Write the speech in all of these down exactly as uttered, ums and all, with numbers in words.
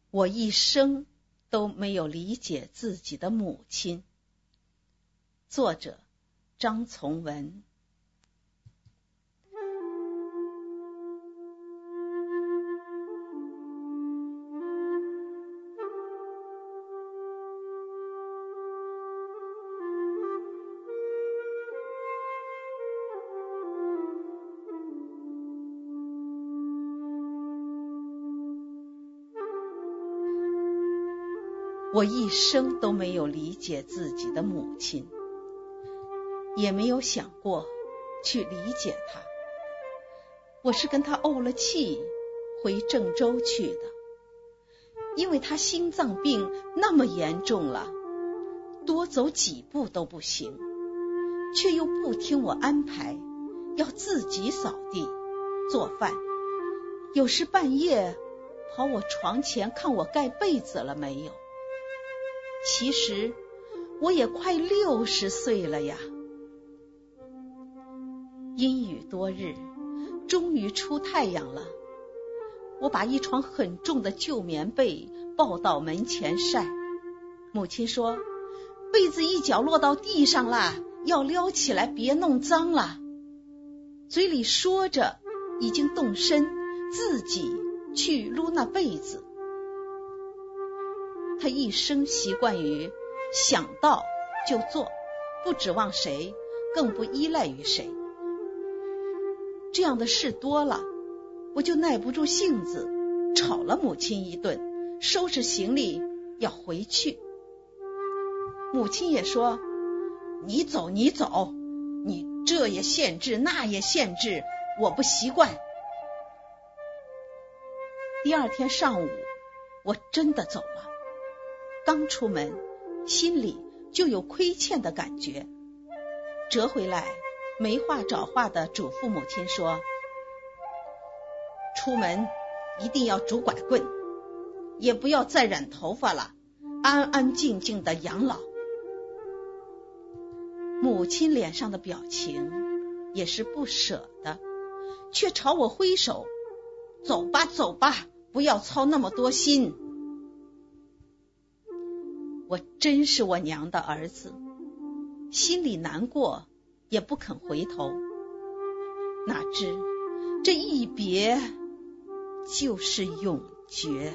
我一生都没有理解自己的母亲。作者张从文。我一生都没有理解自己的母亲，也没有想过去理解她。我是跟她怄了气回郑州去的，因为她心脏病那么严重了，多走几步都不行，却又不听我安排，要自己扫地做饭，有时半夜跑我床前看我盖被子了没有。其实我也快六十岁了呀。阴雨多日，终于出太阳了。我把一床很重的旧棉被抱到门前晒。母亲说，被子一脚落到地上了，要撩起来，别弄脏了。嘴里说着，已经动身自己去撸那被子。他一生习惯于想到就做，不指望谁，更不依赖于谁。这样的事多了，我就耐不住性子，吵了母亲一顿，收拾行李要回去。母亲也说，你走你走，你这也限制那也限制，我不习惯。第二天上午我真的走了，刚出门心里就有亏欠的感觉，折回来没话找话的嘱咐母亲说，出门一定要拄拐棍，也不要再染头发了，安安静静的养老。母亲脸上的表情也是不舍的，却朝我挥手，走吧走吧，不要操那么多心。我真是我娘的儿子，心里难过，也不肯回头。哪知这一别就是永绝。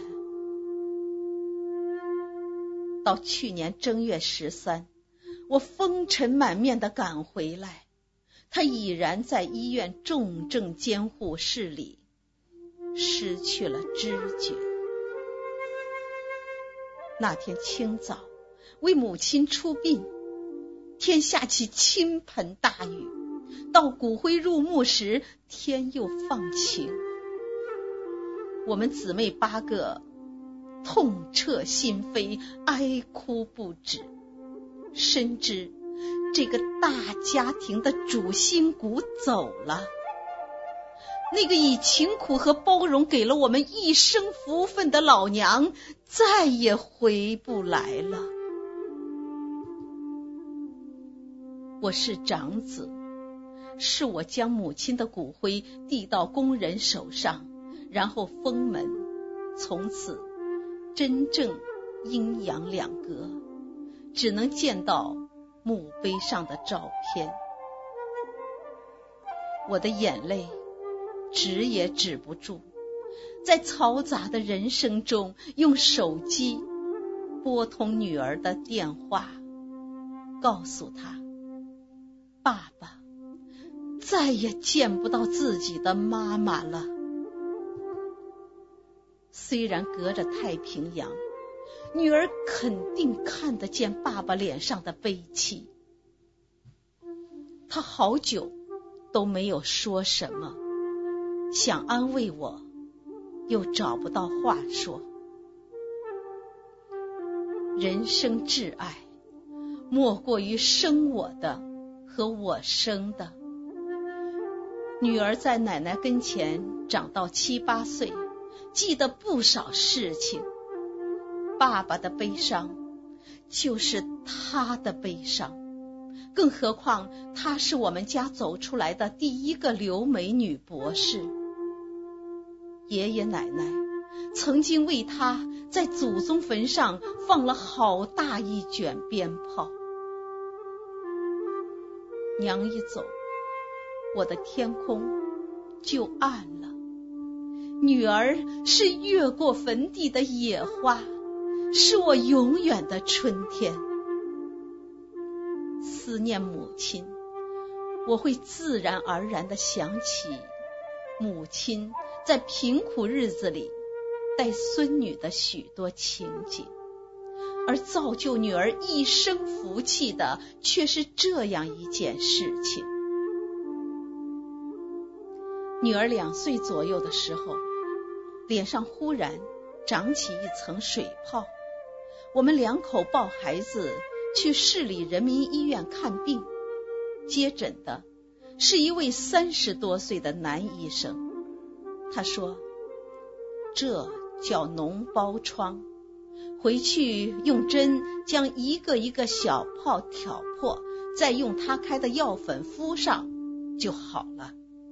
到去年正月十三，我风尘满面地赶回来，他已然在医院重症监护室里失去了知觉。那天清早为母亲出殡，天下起倾盆大雨，到骨灰入墓时天又放晴。我们姊妹八个痛彻心扉，哀哭不止，深知这个大家庭的主心骨走了，那个以勤苦和包容给了我们一生福分的老娘再也回不来了。我是长子，是我将母亲的骨灰递到工人手上，然后封门，从此真正阴阳两隔，只能见到墓碑上的照片。我的眼泪止也止不住，在嘈杂的人生中，用手机拨通女儿的电话，告诉她，爸爸再也见不到自己的妈妈了。虽然隔着太平洋，女儿肯定看得见爸爸脸上的悲戚。她好久都没有说什么，想安慰我，又找不到话说。人生挚爱，莫过于生我的和我生的。女儿在奶奶跟前长到七八岁，记得不少事情。爸爸的悲伤就是她的悲伤，更何况她是我们家走出来的第一个留美女博士。爷爷奶奶曾经为他在祖宗坟上放了好大一卷鞭炮。娘一走，我的天空就暗了。女儿是越过坟地的野花，是我永远的春天。思念母亲，我会自然而然地想起母亲在贫苦日子里带孙女的许多情景，而造就女儿一生福气的却是这样一件事情。女儿两岁左右的时候，脸上忽然长起一层水泡，我们两口抱孩子去市里人民医院看病，接诊的是一位三十多岁的男医生。他说，这叫脓包疮，回去用针将一个一个小泡挑破，再用他开的药粉敷上就好了。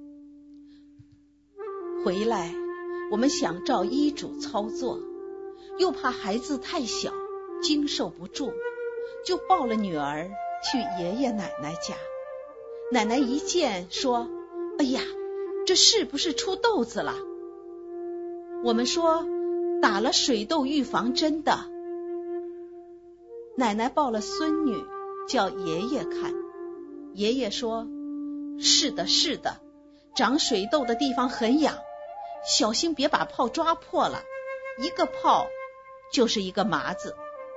回来我们想照医嘱操作，又怕孩子太小经受不住，就抱了女儿去爷爷奶奶家。奶奶一见说，哎呀，这是不是出痘子了？我们说打了水痘预防针的。奶奶抱了孙女叫爷爷看，爷爷说，是的是的，长水痘的地方很痒，小心别把泡抓破了，一个泡就是一个麻子。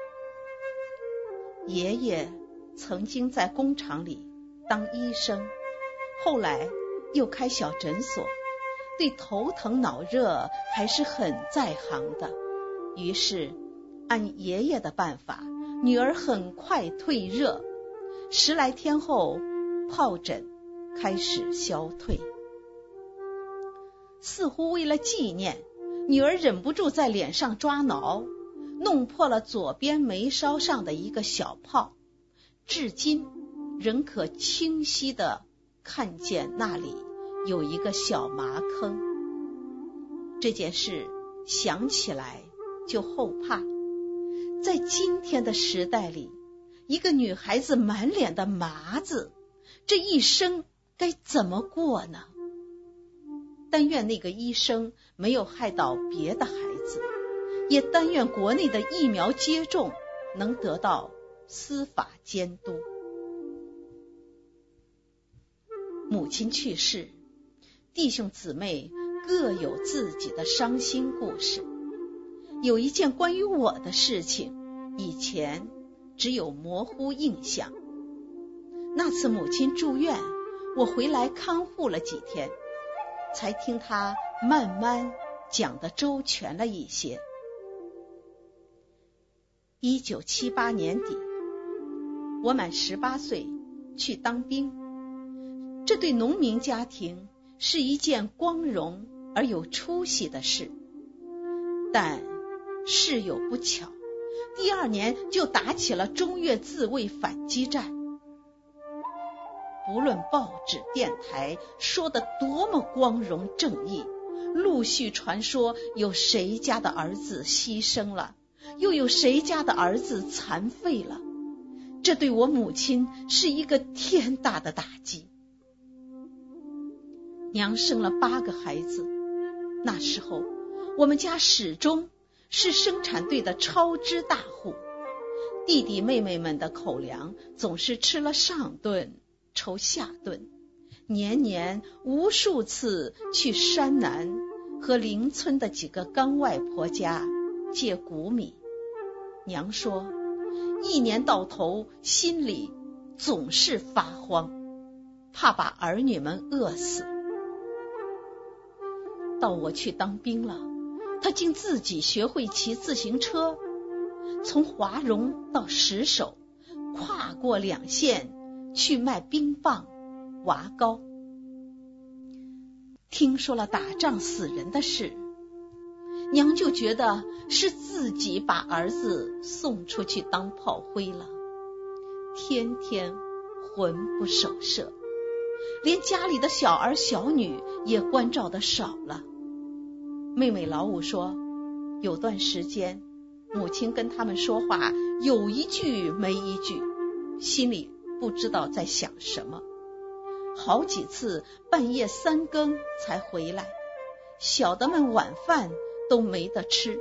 爷爷曾经在工厂里当医生，后来又开小诊所，对头疼脑热还是很在行的。于是按爷爷的办法，女儿很快退热，十来天后疱疹开始消退。似乎为了纪念，女儿忍不住在脸上抓挠，弄破了左边眉梢上的一个小泡，至今仍可清晰地看见那里有一个小麻坑。这件事想起来就后怕。在今天的时代里，一个女孩子满脸的麻子，这一生该怎么过呢？但愿那个医生没有害到别的孩子，也但愿国内的疫苗接种能得到司法监督。母亲去世，弟兄姊妹各有自己的伤心故事。有一件关于我的事情，以前只有模糊印象。那次母亲住院，我回来看护了几天，才听她慢慢讲得周全了一些。一九七八年底，我满十八岁去当兵，这对农民家庭是一件光荣而有出息的事。但事有不巧，第二年就打起了中越自卫反击战。不论报纸电台说的多么光荣正义，陆续传说有谁家的儿子牺牲了，又有谁家的儿子残废了。这对我母亲是一个天大的打击。娘生了八个孩子，那时候我们家始终是生产队的超支大户，弟弟妹妹们的口粮总是吃了上顿愁下顿，年年无数次去山南和邻村的几个干外婆家借谷米。娘说，一年到头心里总是发慌，怕把儿女们饿死。到我去当兵了，他竟自己学会骑自行车，从华容到石首，跨过两县去卖冰棒、娃糕。听说了打仗死人的事，娘就觉得是自己把儿子送出去当炮灰了，天天魂不守舍，连家里的小儿小女也关照的少了。妹妹老五说， 有段时间，母亲跟他们说话有一句没一句，心里不知道在想什么。好几次半夜三更才回来，小的们晚饭都没得吃。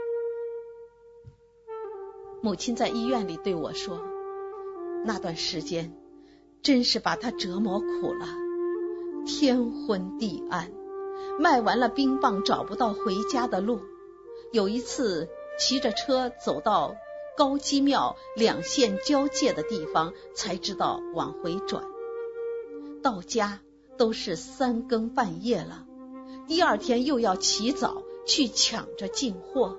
母亲在医院里对我说，那段时间真是把她折磨苦了，天昏地暗，卖完了冰棒找不到回家的路。有一次骑着车走到高基庙两县交界的地方，才知道往回转。到家都是三更半夜了，第二天又要起早去抢着进货。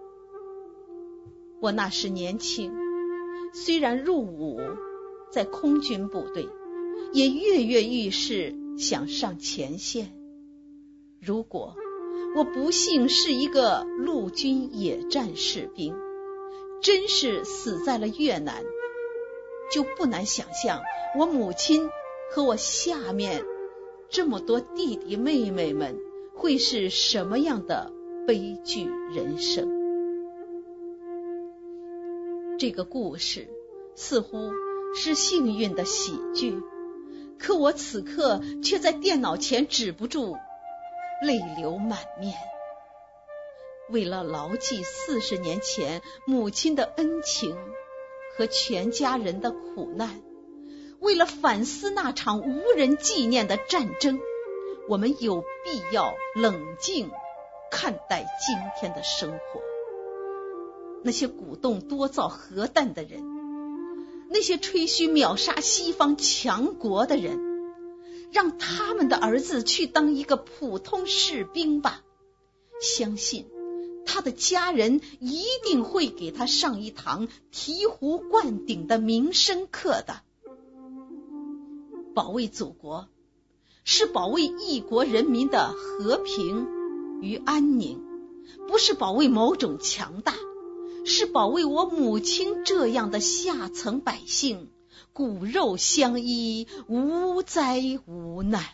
我那时年轻，虽然入伍在空军部队，也跃跃欲试想上前线。如果我不幸是一个陆军野战士兵，真是死在了越南，就不难想象我母亲和我下面这么多弟弟妹妹们会是什么样的悲剧人生。这个故事似乎是幸运的喜剧，可我此刻却在电脑前止不住泪流满面。为了牢记四十年前母亲的恩情和全家人的苦难，为了反思那场无人纪念的战争，我们有必要冷静看待今天的生活。那些鼓动多造核弹的人，那些吹嘘秒杀西方强国的人，让他们的儿子去当一个普通士兵吧，相信他的家人一定会给他上一堂醍醐灌顶的民生课的。保卫祖国是保卫一国人民的和平与安宁，不是保卫某种强大，是保卫我母亲这样的下层百姓骨肉相依，无灾无难。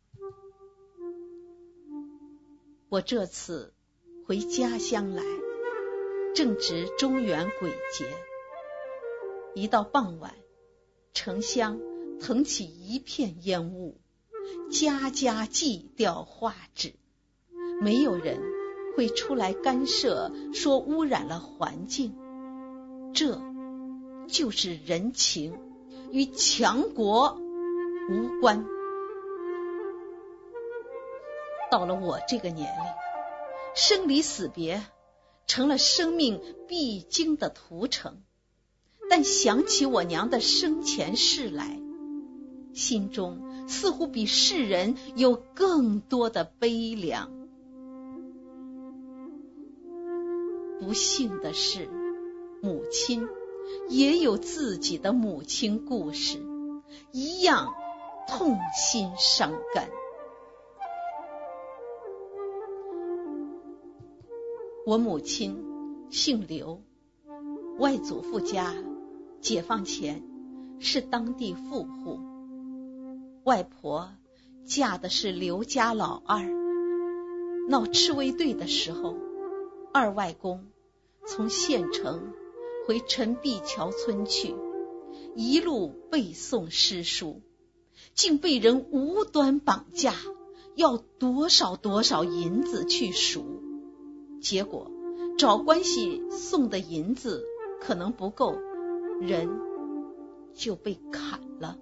我这次回家乡来，正值中元鬼节，一到傍晚，城乡腾起一片烟雾，家家祭吊花纸，没有人会出来干涉说污染了环境，这就是人情，与强国无关。到了我这个年龄，生离死别成了生命必经的途程，但想起我娘的生前事来，心中似乎比世人有更多的悲凉。不幸的是，母亲也有自己的母亲故事，一样痛心伤肝。我母亲姓刘，外祖父家解放前是当地富户，外婆嫁的是刘家老二。闹赤卫队的时候，二外公从县城回陈壁桥村去，一路背诵诗书，竟被人无端绑架，要多少多少银子去赎。结果找关系送的银子可能不够，人就被砍了。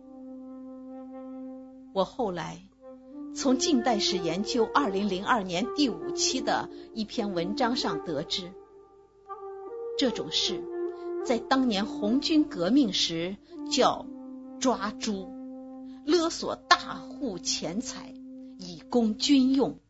我后来从近代史研究二零零二年第五期的一篇文章上得知，这种事在当年红军革命时叫抓猪，勒索大户钱财以供军用。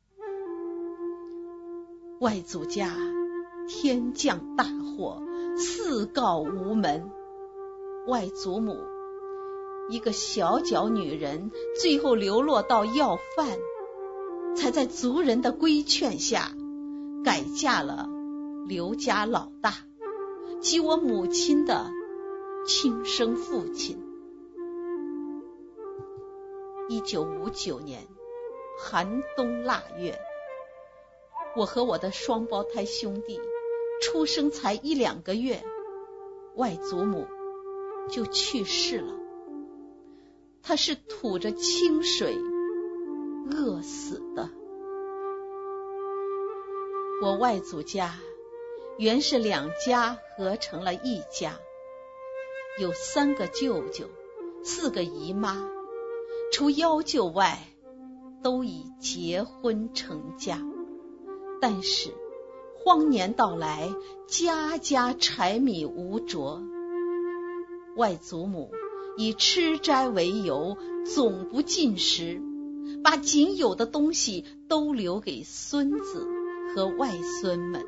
外祖家天降大祸，四告无门，外祖母一个小脚女人，最后流落到要饭，才在族人的规劝下改嫁了刘家老大，即我母亲的亲生父亲。一九五九年寒冬腊月， 我和我的双胞胎兄弟出生才一两个月，外祖母就去世了。她是吐着清水饿死的。我外祖家原是两家合成了一家，有三个舅舅，四个姨妈，除幺舅外都已结婚成家。但是荒年到来，家家柴米无着，外祖母以吃斋为由，总不进食，把仅有的东西都留给孙子和外孙们。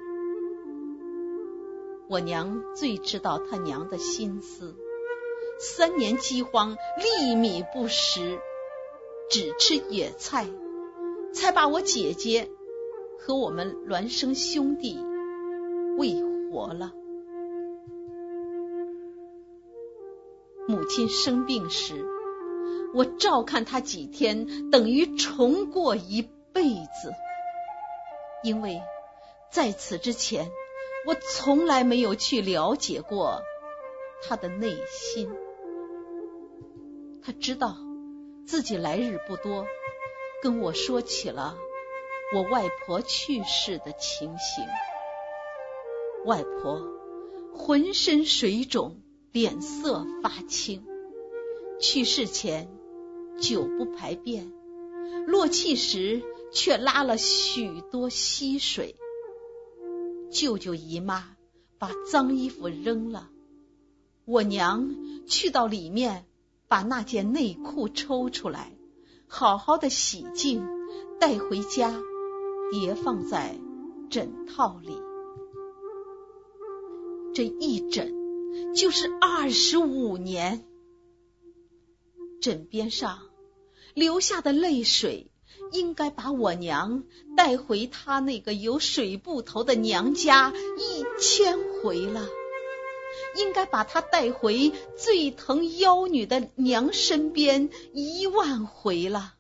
我娘最知道她娘的心思，三年饥荒，粒米不食，只吃野菜，才把我姐姐和我们孪生兄弟喂活了。母亲生病时，我照看她几天，等于重过一辈子。因为在此之前，我从来没有去了解过她的内心。她知道自己来日不多，跟我说起了我外婆去世的情形。外婆浑身水肿，脸色发青，去世前久不排便，落气时却拉了许多稀水。舅舅姨妈把脏衣服扔了，我娘去到里面把那件内裤抽出来，好好的洗净，带回家叠放在枕套里。这一枕就是二十五年，枕边上流下的泪水应该把我娘带回她那个有水布头的娘家一千回了，应该把她带回最疼妖女的娘身边一万回了。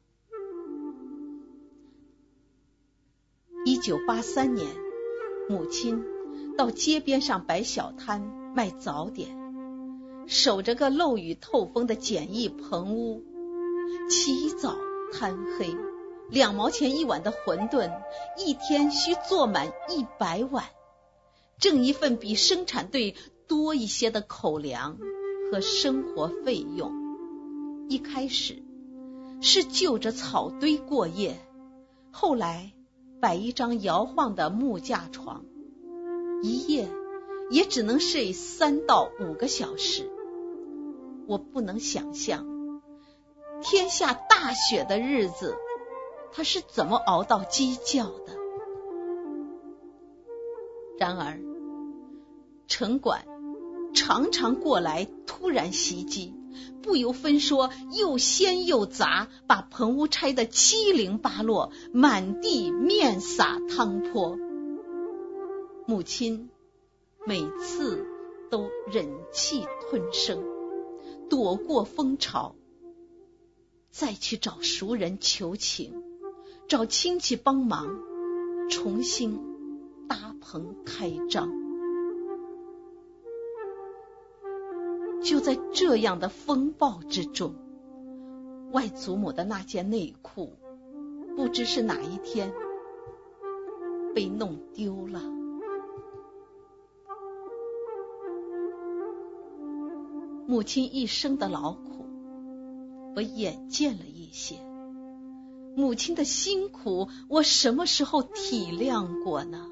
一九八三年，母亲到街边上摆小摊卖早点，守着个漏雨透风的简易棚屋，起早贪黑，两毛钱一碗的馄饨，一天需做满一百碗，挣一份比生产队多一些的口粮和生活费用。一开始是就着草堆过夜，后来摆一张摇晃的木架床，一夜也只能睡三到五个小时。我不能想象天下大雪的日子他是怎么熬到鸡叫的。然而城管常常过来突然袭击，不由分说，又掀又砸，把棚屋拆得七零八落，满地面洒汤坡。母亲每次都忍气吞声，躲过风潮，再去找熟人求情，找亲戚帮忙，重新搭棚开张。就在这样的风暴之中，外祖母的那件内裤不知是哪一天被弄丢了。母亲一生的劳苦，我眼见了一些。母亲的辛苦，我什么时候体谅过呢？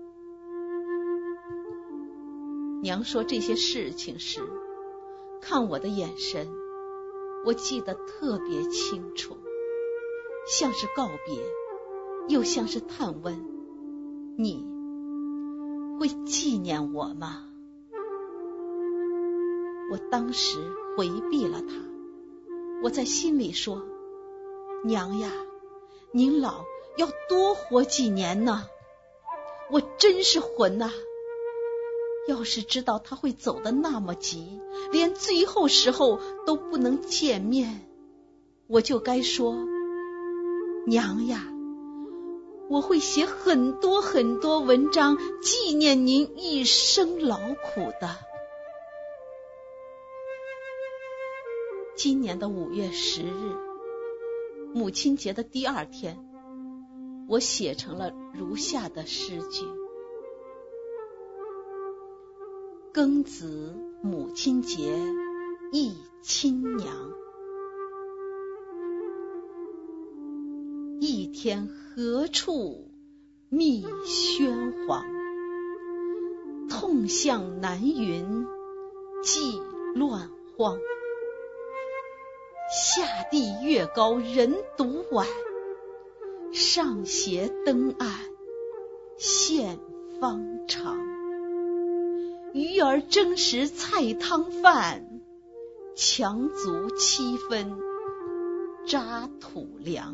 娘说这些事情时，看我的眼神，我记得特别清楚，像是告别，又像是探问。你会纪念我吗？我当时回避了他，我在心里说，娘呀，您老要多活几年呢。我真是混啊，要是知道他会走得那么急，连最后时候都不能见面，我就该说，娘呀， 我会写很多很多文章纪念您一生劳苦的。今年的五月十日，母亲节的第二天，我写成了如下的诗句：庚子母亲节忆亲娘，一天何处觅轩黄，痛向南云际乱荒。下地月高人独晚，上斜灯暗现方长。鱼儿争食菜汤饭，强足七分扎土粮。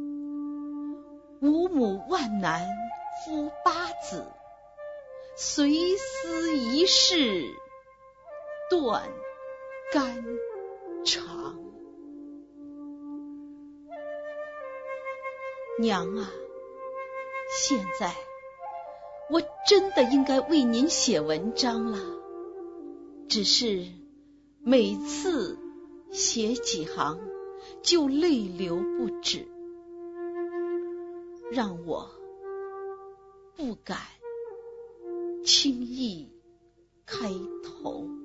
五母万难夫八子，随思一事断肝肠。娘啊，现在我真的应该为您写文章了，只是每次写几行就泪流不止，让我不敢轻易开头。